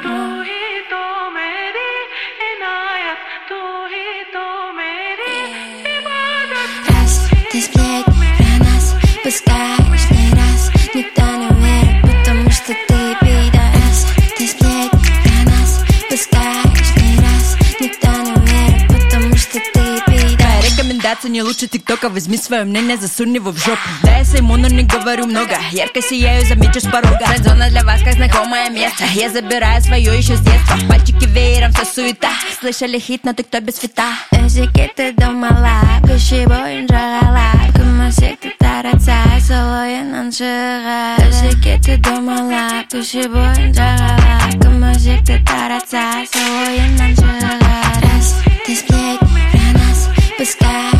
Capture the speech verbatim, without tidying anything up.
Раз ты сплетни про нас пускаешь не раз, никто не верит, потому что ты пидорас. Ты сплетни про нас пускаешь не раз, никто не верит, потому что ты пидорас. Рекомендация не лучше тиктока, возьми свое мнение, засунь его в жопу. Да, я своему, но не говорю много, ярко сияю, заметишь с порога. Френд-зона для вас как знакомое место, я забираю свое еще с детства. Пальчики веером, вся суета, слышали хит, но ты кто без фита? Özü gitti domalar, kışı boyunca ağlar. Kırmızı tutaratsa, soloyundan çıkar. Özü gitti domalar, kışı boyunca ağlar. Kırmızı tutaratsa, soloyundan çıkar. Раз ты сплетни про нас пускай.